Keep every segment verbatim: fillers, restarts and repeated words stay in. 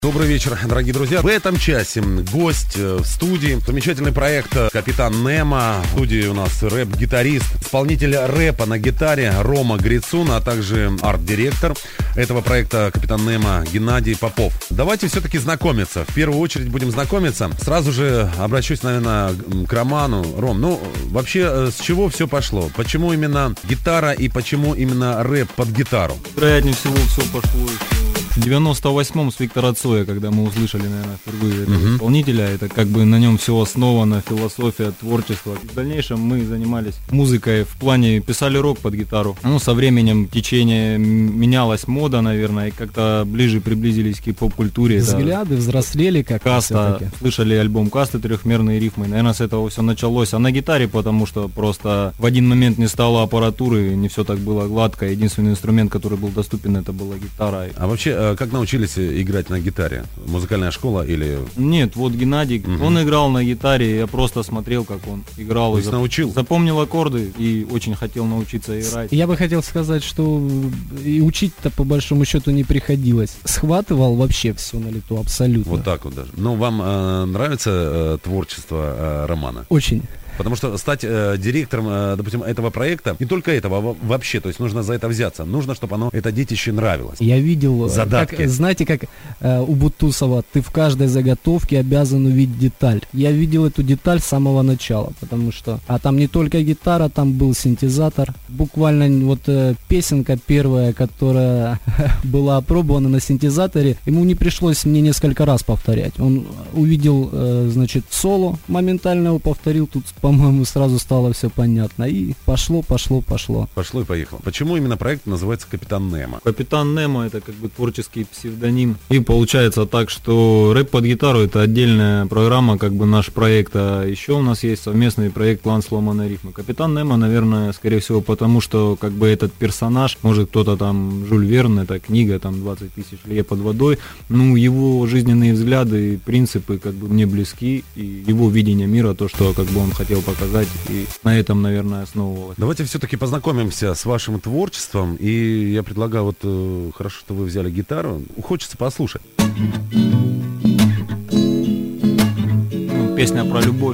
Добрый вечер, дорогие друзья. В этом часе гость в студии. Замечательный проект «Капитан Немо». В студии у нас рэп-гитарист, исполнитель рэпа на гитаре Рома Грицун, а также арт-директор этого проекта «Капитан Немо» Геннадий Попов. Давайте все-таки знакомиться. В первую очередь будем знакомиться. Сразу же обращусь, наверное, к Роману. Ром, ну, вообще, с чего все пошло? Почему именно гитара и почему именно рэп под гитару? Вероятнее всего, все пошло в девяносто восьмом с Виктора Цоя, когда мы услышали, наверное, впервые этого uh-huh. исполнителя. Это как бы на нем все основано, философия, творчество. В дальнейшем мы занимались музыкой в плане, писали рок под гитару. Ну, со временем течение менялась мода, наверное, и как-то ближе приблизились к поп-культуре. Взгляды это взрослели как-то. Каста, слышали альбом Касты, трехмерные рифмы. Наверное, с этого все началось. А на гитаре, потому что просто в один момент не стало аппаратуры, не все так было гладко. Единственный инструмент, который был доступен, это была гитара. А вообще, как научились играть на гитаре? Музыкальная школа или... Нет, вот Геннадий, угу. он играл на гитаре, я просто смотрел, как он играл. То есть зап... научил? Запомнил аккорды и очень хотел научиться играть. Я бы хотел сказать, что и учить-то по большому счету не приходилось. Схватывал вообще все на лету, абсолютно. Вот так вот даже. Но вам э, нравится э, творчество э, Романа? Очень. Потому что стать э, директором, э, допустим, этого проекта, не только этого, а вообще, то есть нужно за это взяться. Нужно, чтобы оно, это детище нравилось. Я видел, задатки. Как, знаете, как э, у Бутусова, ты в каждой заготовке обязан увидеть деталь. Я видел эту деталь с самого начала, потому что, а там не только гитара, там был синтезатор. Буквально вот э, песенка первая, которая была опробована на синтезаторе, ему не пришлось мне несколько раз повторять. Он увидел, э, значит, соло, моментально его повторил, тут по-моему, сразу стало все понятно. И пошло, пошло, пошло. Пошло и поехало. Почему именно проект называется «Капитан Немо»? «Капитан Немо» — это как бы творческий псевдоним. И получается так, что рэп под гитару — это отдельная программа, как бы наш проект. А еще у нас есть совместный проект «План сломанной рифмы». «Капитан Немо», наверное, скорее всего, потому что как бы этот персонаж, может кто-то там, Жюль Верн, это книга, там двадцать тысяч лье под водой, ну, его жизненные взгляды и принципы как бы мне близки, и его видение мира, то, что как бы он хотел показать, и на этом, наверное, основывалось. Давайте все-таки познакомимся с вашим творчеством, и я предлагаю, вот э, хорошо, что вы взяли гитару, хочется послушать. Песня про любовь.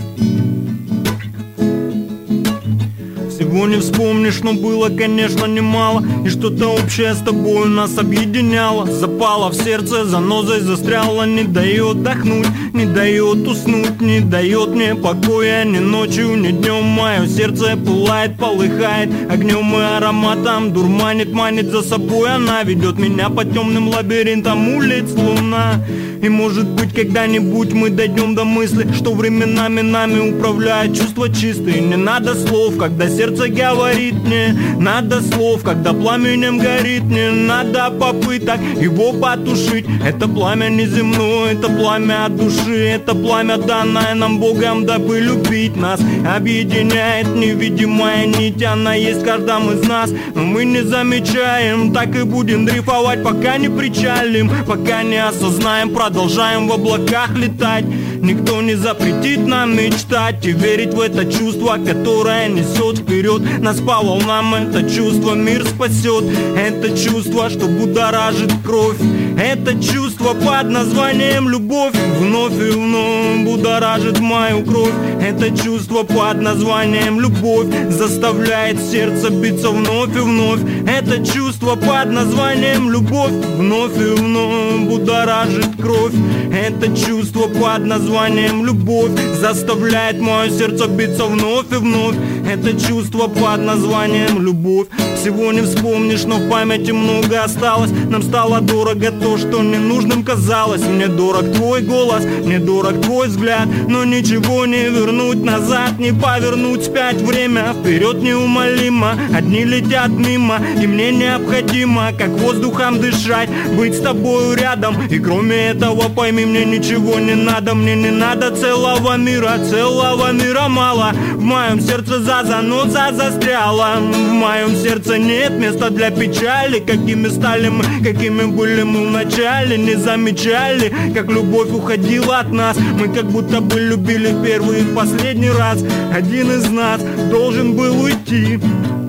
Всего не вспомнишь, но было, конечно, немало. И что-то общее с тобой нас объединяло. Запало в сердце, занозой застряло. Не дает отдохнуть, не дает уснуть, не дает мне покоя ни ночью, ни днем. Мое сердце пылает, полыхает огнем и ароматом. Дурманит, манит за собой. Она ведет меня по темным лабиринтам улиц луна. И может быть когда-нибудь мы дойдем до мысли, что временами нами управляют чувства чистые. Не надо слов, когда сердце говорит, не надо слов, когда пламенем горит. Не надо попыток его потушить. Это пламя неземное, это пламя от души. Это пламя, данное нам Богом, дабы любить нас. Объединяет невидимая нить, она есть в каждом из нас, но мы не замечаем. Так и будем дрейфовать, пока не причалим, пока не осознаем. Продолжаем в облаках летать. Никто не запретит нам мечтать и верить в это чувство, которое несет вперед нас по волнам. Это чувство мир спасет. Это чувство, что будоражит кровь. Это чувство под названием любовь. Вновь и вновь будоражит мою кровь. Это чувство под названием любовь заставляет сердце биться вновь и вновь. Это чувство под названием любовь. Вновь и вновь будоражит кровь. Это чувство под названием любовь заставляет мое сердце биться вновь и вновь. Это чувство под названием любовь. Всего не вспомнишь, но в памяти много осталось. Нам стало дорого то, что ненужным казалось. Мне дорог твой голос, мне дорог твой взгляд. Но ничего не вернуть назад, не повернуть вспять время. Вперед неумолимо, одни летят мимо. И мне необходимо, как воздухом дышать, быть с тобою рядом. И кроме этого, пойми, мне ничего не надо. Мне не надо целого мира, целого мира мало. В моем сердце за заноза застряла. В моем сердце нет места для печали. Какими стали мы, какими были мы вначале. Не замечали, как любовь уходила от нас. Мы как будто бы любили в первый и в последний раз. Один из нас должен был уйти.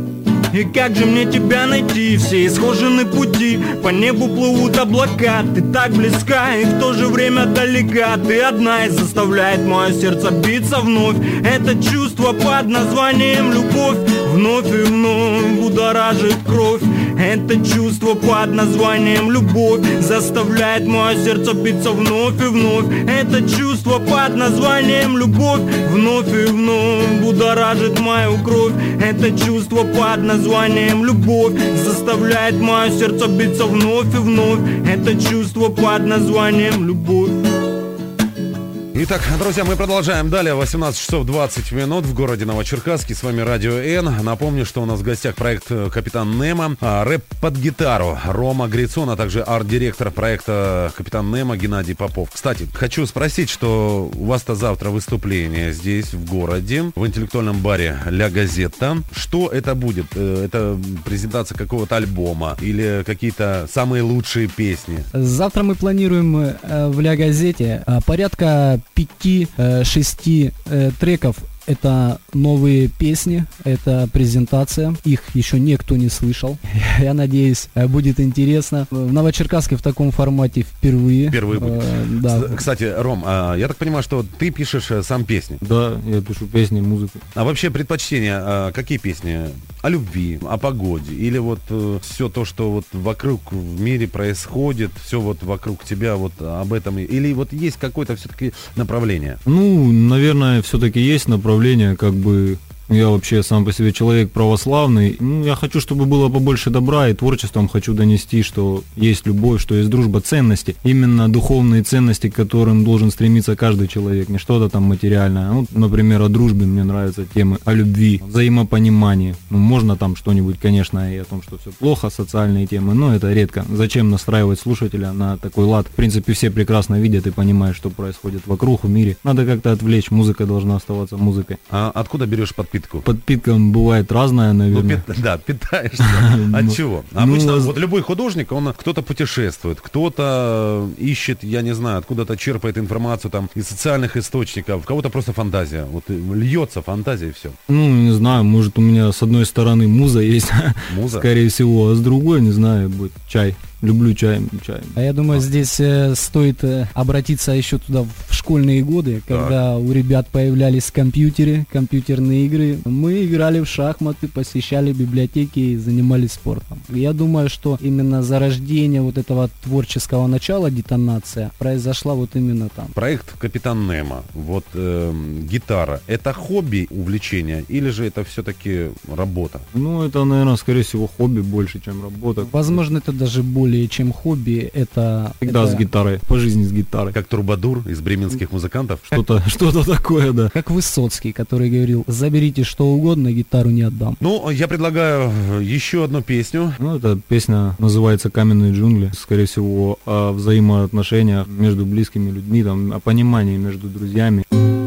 И как же мне тебя найти? Все исхожены пути, по небу плывут облака. Ты так близка и в то же время далека. Ты одна и заставляет мое сердце биться вновь. Это чувство под названием любовь вновь и вновь будоражит кровь. Это чувство под названием любовь заставляет мое сердце биться вновь и вновь. Это чувство под названием любовь вновь и вновь будоражит мою кровь. Это чувство под названием любовь заставляет мое сердце биться вновь и вновь. Это чувство под названием любовь. Итак, друзья, мы продолжаем далее. восемнадцать часов двадцать минут в городе Новочеркасске. С вами Радио Н. Напомню, что у нас в гостях проект «Капитан Немо». А, рэп под гитару Рома Грицун, а также арт-директор проекта «Капитан Немо» Геннадий Попов. Кстати, хочу спросить, что у вас-то завтра выступление здесь, в городе, в интеллектуальном баре «Ля Газета». Что это будет? Это презентация какого-то альбома или какие-то самые лучшие песни? Завтра мы планируем в «Ля Газете» порядка пяти-шести э, треков. Это новые песни, это презентация. Их еще никто не слышал. Я надеюсь, будет интересно. В Новочеркасске в таком формате впервые. Впервые будет. Э, да. Кстати, Ром, а я так понимаю, что ты пишешь сам песни? Да, я пишу песни, музыку. А вообще предпочтения, а какие песни? О любви, о погоде? Или вот э, все то, что вот вокруг в мире происходит, все вот вокруг тебя, вот об этом? Или вот есть какое-то все-таки направление? Ну, наверное, все-таки есть направление. Как бы я вообще сам по себе человек православный. Ну, я хочу, чтобы было побольше добра, и творчеством хочу донести, что есть любовь, что есть дружба, ценности. Именно духовные ценности, к которым должен стремиться каждый человек, не что-то там материальное. Вот, например, о дружбе мне нравятся темы, о любви, взаимопонимании. Ну, можно там что-нибудь, конечно, и о том, что все плохо, социальные темы, но это редко. Зачем настраивать слушателя на такой лад? В принципе, все прекрасно видят и понимают, что происходит вокруг, в мире. Надо как-то отвлечь, музыка должна оставаться музыкой. А откуда берешь подпитку? Подпитка бывает разная, наверное. Ну, пи- да, питаешься. От чего? Обычно вот любой художник, он кто-то путешествует, кто-то ищет, я не знаю, откуда-то черпает информацию там из социальных источников, у кого-то просто фантазия. Вот льется фантазия и все. Ну, не знаю, может у меня с одной стороны муза есть, Муза? скорее всего, а с другой, не знаю, будет чай. Люблю чай, чай. А я думаю, а. здесь э, стоит э, обратиться еще туда в школьные годы, когда так. у ребят появлялись компьютеры, компьютерные игры. Мы играли в шахматы, посещали библиотеки и занимались спортом. Я думаю, что именно зарождение вот этого творческого начала, детонация, произошла вот именно там. Проект «Капитан Немо», вот э, гитара, это хобби, увлечение, или же это все-таки работа? Ну, это, наверное, скорее всего, хобби больше, чем работа. Возможно, это даже более чем хобби, это... Всегда это... с гитарой, по жизни с гитарой. Как Трубадур из бременских музыкантов? Что-то, что-то такое, да. Как Высоцкий, который говорил: заберите что угодно, гитару не отдам. Ну, я предлагаю еще одну песню. Ну, эта песня называется «Каменные джунгли». Скорее всего, о взаимоотношениях между близкими людьми, там, о понимании между друзьями.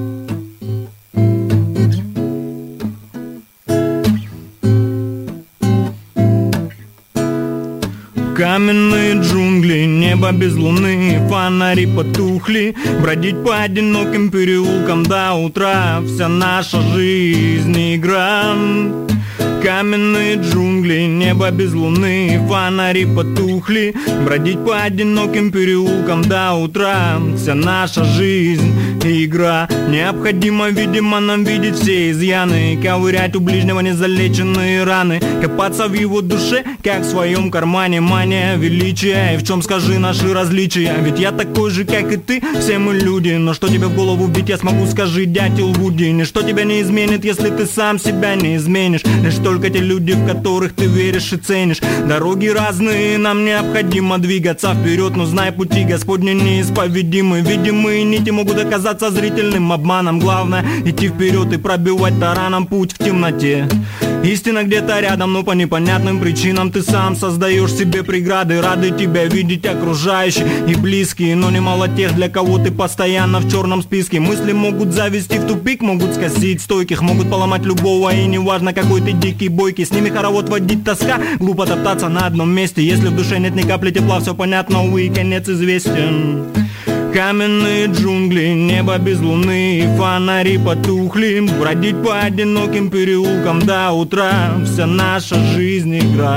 Каменные джунгли, небо без луны, фонари потухли. Бродить по одиноким переулкам до утра, вся наша жизнь игра. Каменные джунгли, небо без луны, фонари потухли. Бродить по одиноким переулкам до утра, вся наша жизнь игра. Необходимо, видимо, нам видеть все изъяны, ковырять у ближнего незалеченные раны, копаться в его душе, как в своем кармане. Мания величия, и в чем, скажи, наши различия? Ведь я такой же, как и ты, все мы люди. Но что тебе в голову бить, я смогу, скажи, дятел Вуди. Ничто тебя не изменит, если ты сам себя не изменишь. Лишь только те люди, в которых ты веришь и ценишь. Дороги разные, нам необходимо двигаться вперед, но знай, пути Господни неисповедимы. Видимые нити могут оказаться зрительным обманом. Главное идти вперед и пробивать тараном путь в темноте. Истина где-то рядом, но по непонятным причинам ты сам создаешь себе преграды. Рады тебя видеть окружающие и близкие, но немало тех, для кого ты постоянно в черном списке. Мысли могут завести в тупик, могут скосить стойких, могут поломать любого, и неважно, какой ты дикий, бойкий. С ними хоровод водить тоска, глупо топтаться на одном месте. Если в душе нет ни капли тепла, все понятно, увы, конец известен. Каменные джунгли, небо без луны, и фонари потухли. Бродить по одиноким переулкам до утра, вся наша жизнь игра.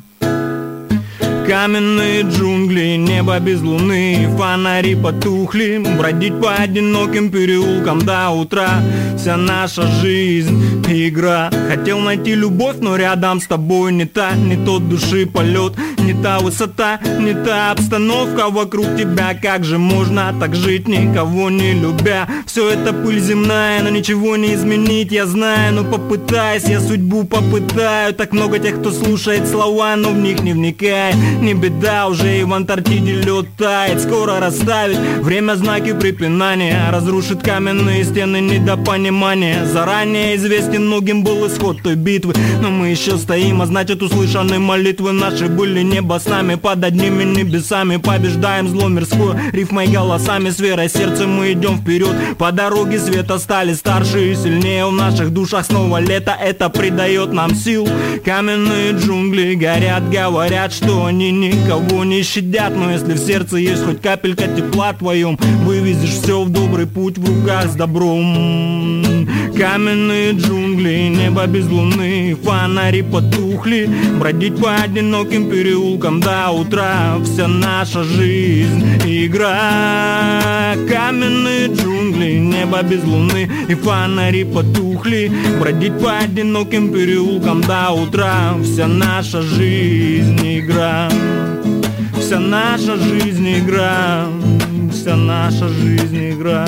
Каменные джунгли, небо без луны, и фонари потухли. Бродить по одиноким переулкам до утра, вся наша жизнь игра. Хотел найти любовь, но рядом с тобой не та, не тот души полет, не та высота, не та обстановка вокруг тебя. Как же можно так жить, никого не любя? Все это пыль земная, но ничего не изменить, я знаю. Но попытаюсь, я судьбу попытаю. Так много тех, кто слушает слова, но в них не вникает. Не беда, уже и в Антарктиде лед тает. Скоро расставит время знаки препинания, разрушит каменные стены недопонимания. Заранее известен многим был исход той битвы, но мы еще стоим, а значит услышаны молитвы наши были. Небо с нами, под одними небесами побеждаем зло мирское рифмой, голосами, с верой сердцем мы идем вперед. По дороге света стали старше и сильнее, в наших душах снова лето, это придает нам сил. Каменные джунгли горят, говорят, что они никого не щадят, но если в сердце есть хоть капелька тепла твоем, вывезешь все в добрый путь в руках с добром. Каменные джунгли, небо без луны, фонари потухли. Бродить по одиноким переулкам до утра, вся наша жизнь игра. Каменные джунгли, небо без луны, и фонари потухли. Бродить по одиноким переулкам до утра, вся наша жизнь игра. Вся наша жизнь игра, вся наша жизнь игра.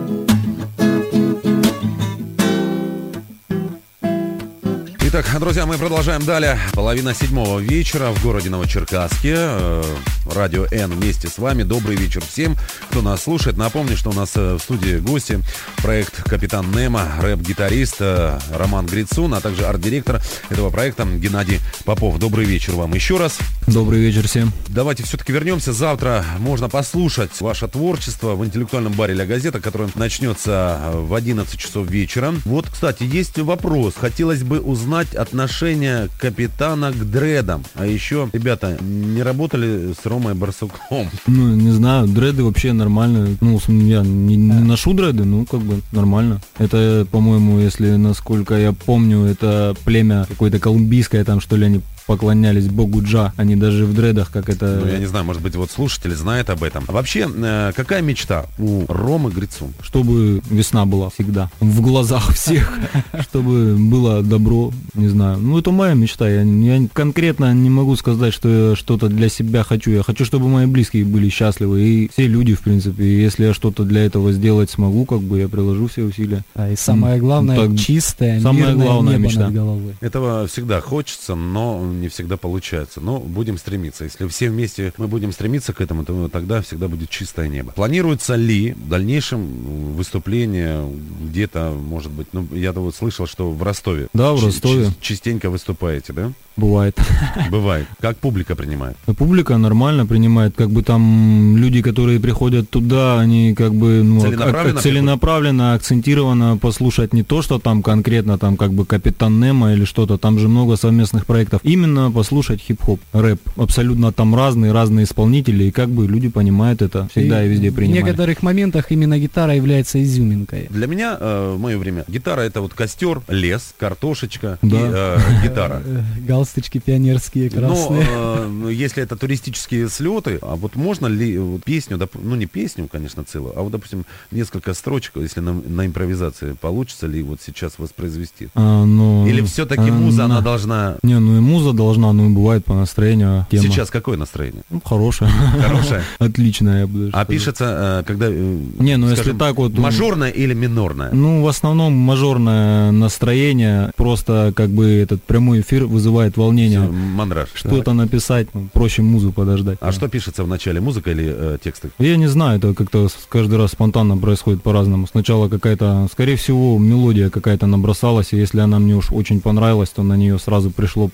Итак, друзья, мы продолжаем далее. Половина седьмого вечера в городе Новочеркасске. Радио Н вместе с вами. Добрый вечер всем, кто нас слушает. Напомню, что у нас в студии гости. Проект «Капитан Немо», рэп-гитарист Роман Грицун, а также арт-директор этого проекта Геннадий Попов. Добрый вечер вам еще раз. Добрый вечер всем. Давайте все-таки вернемся. Завтра можно послушать ваше творчество в интеллектуальном баре «Ля Газета», который начнется в одиннадцать часов вечера. Вот, кстати, есть вопрос. Хотелось бы узнать отношение капитана к дредам. А еще, ребята, не работали с Ромой Барсуком? Ну, не знаю, дреды вообще нормально. Ну, я не, не ношу дреды, ну, как бы нормально. Это, по-моему, если, насколько я помню, это племя какое-то колумбийское, там, что ли, они поклонялись богу Джа, они даже в дредах, как это... Ну, я не знаю, может быть, вот слушатели знают об этом. А вообще, э, какая мечта у Ромы Грицун? Чтобы весна была всегда в глазах всех, чтобы было добро, не знаю. Ну, это моя мечта. Я, я конкретно не могу сказать, что я что-то для себя хочу. Я хочу, чтобы мои близкие были счастливы, и все люди, в принципе. И если я что-то для этого сделать смогу, как бы я приложу все усилия. А и самое главное, так, чистое, самая мирное главная небо мечта. над головой. Этого всегда хочется, но не всегда получается. Но будем стремиться. Если все вместе мы будем стремиться к этому, то тогда всегда будет чистое небо. Планируется ли в дальнейшем выступление где-то, может быть, ну, я-то вот слышал, что в Ростове. Да, в Ростове. Частенько выступаете, да? Бывает. Бывает. Как публика принимает? Публика нормально принимает, как бы там люди, которые приходят туда, они как бы ну, целенаправленно, ак- целенаправленно акцентированно послушать не то, что там конкретно там как бы Капитан Немо или что-то, там же много совместных проектов. Именно послушать хип-хоп, рэп. Абсолютно там разные, разные исполнители, и как бы люди понимают это, всегда и, и везде принимают. В некоторых моментах именно гитара является изюминкой. Для меня, э, в мое время, гитара это вот костер, лес, картошечка да. и э, гитара. Галстучки пионерские красные. Но э, если это туристические слеты, а вот можно ли вот, песню, доп... ну не песню, конечно, целую, а вот, допустим, несколько строчек, если на, на импровизации, получится ли вот сейчас воспроизвести? А, ну, Или все-таки муза, а, она на... должна... Не, ну и муза должна, ну и бывает по настроению тема. Сейчас какое настроение? Ну, хорошее. Хорошее? Отличное, я буду А пишется, когда... Не, ну если так вот... Мажорное или минорное? Ну, в основном мажорное настроение, просто как бы этот прямой эфир вызывает волнение. Мандраж. Что-то написать, ну, проще музу подождать. А что пишется в начале, музыка или э, тексты? Я не знаю, это как-то каждый раз спонтанно происходит по-разному. Сначала какая-то, скорее всего, мелодия какая-то набросалась, и если она мне уж очень понравилась, то на нее сразу пришло пару строчек.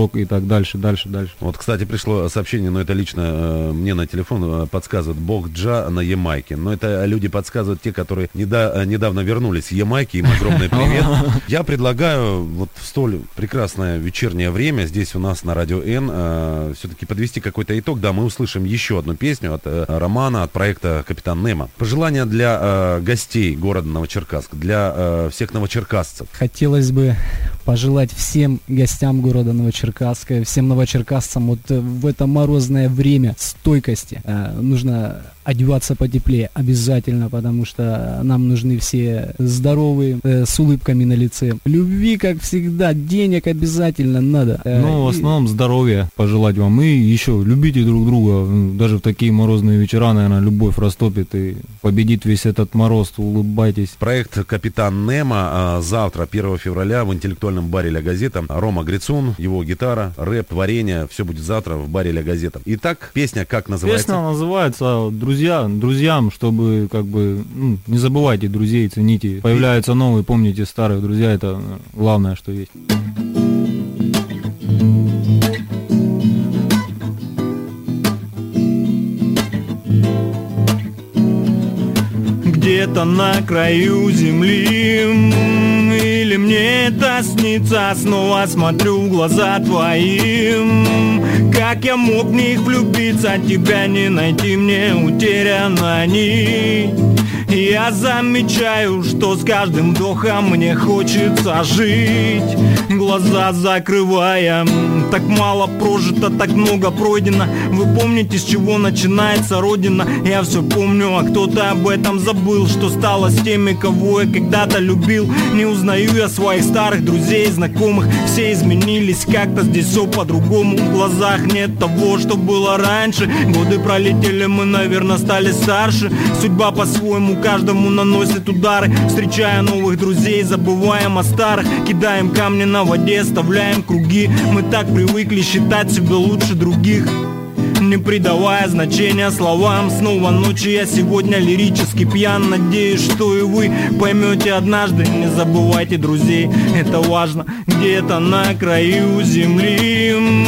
срок и так дальше, дальше, дальше. Вот, кстати, пришло сообщение, но это лично э, мне на телефон э, подсказывает Бог Джа на Ямайке. Но это люди подсказывают те, которые неда- недавно вернулись с Ямайки. Им огромный привет. Я предлагаю вот в столь прекрасное вечернее время здесь у нас на Радио Н э, все-таки подвести какой-то итог. Да, мы услышим еще одну песню от э, Романа, от проекта «Капитан Немо». Пожелания для э, гостей города Новочеркасск, для э, всех новочеркассцев. Хотелось бы пожелать всем гостям города Новочеркасска, всем новочеркассцам вот в это морозное время стойкости. Э, нужно одеваться потеплее обязательно, потому что нам нужны все здоровые, э, с улыбками на лице. Любви, как всегда, денег обязательно надо. Э, ну, в основном здоровья пожелать вам. И еще любите друг друга. Даже в такие морозные вечера, наверное, любовь растопит и победит весь этот мороз. Улыбайтесь. Проект «Капитан Немо» завтра, первого февраля, в интеллектуальном баре «Ля Газета». Рома Грицун, его гитара, рэп, творение. Все будет завтра в баре «Ля Газета». Итак, песня как называется? Песня называется «Друзья, друзьям», чтобы как бы ну, не забывайте друзей, цените. Появляются новые, помните старых друзья, это главное, что есть. Где-то на краю земли, или мне это снится, снова смотрю в глаза твои. Как я мог в них влюбиться, тебя не найти, мне утеряна нить. Я замечаю, что с каждым вдохом мне хочется жить. Глаза закрывая, так мало прожито, так много пройдено. Вы помните, с чего начинается родина? Я все помню, а кто-то об этом забыл. Что стало с теми, кого я когда-то любил? Не узнаю я своих старых друзей, знакомых. Все изменились, как-то здесь все по-другому. В глазах нет того, что было раньше. Годы пролетели, мы, наверное, стали старше. Судьба по-своему каждому наносит удары. Встречая новых друзей, забываем о старых. Кидаем камни на воде, оставляем круги. Мы так привыкли считать себя лучше других, не придавая значения словам. Снова ночью я сегодня лирически пьян. Надеюсь, что и вы поймете однажды. Не забывайте друзей, это важно. Где-то на краю земли,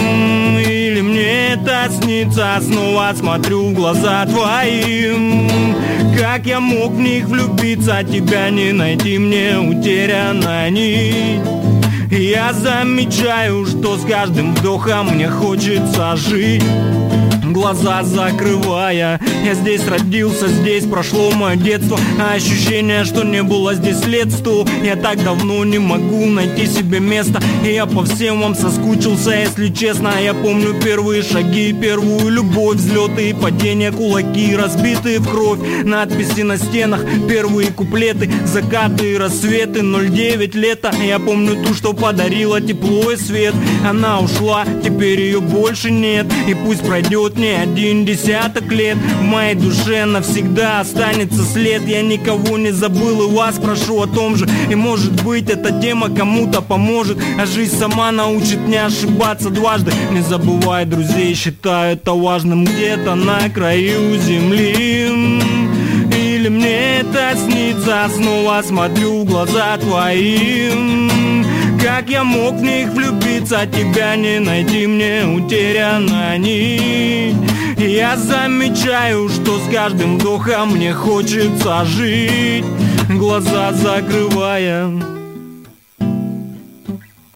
или мне это снится, снова смотрю в глаза твои. Как я мог в них влюбиться, тебя не найти, мне утеряна нить. Я замечаю, что с каждым вдохом мне хочется жить. Глаза закрывая, я здесь родился, здесь прошло мое детство. А ощущение, что не было здесь лет сто. Я так давно не могу найти себе место. И я по всем вам соскучился, если честно. Я помню первые шаги, первую любовь, взлеты и падения, кулаки разбитые в кровь, надписи на стенах, первые куплеты, закаты и рассветы. Ноль девять лета, я помню ту, что подарила тепло и свет. Она ушла, теперь ее больше нет. И пусть пройдет не один десяток лет, в моей душе навсегда останется след. Я никого не забыл и вас прошу о том же. И может быть эта тема кому-то поможет, а жизнь сама научит не ошибаться дважды. Не забывай друзей, считаю это важным. Где-то на краю земли, или мне это снится, снова смотрю в глаза твои. Как я мог в них влюбиться, тебя не найти, мне утеряна нить. Я замечаю, что с каждым вдохом мне хочется жить. Глаза закрывая,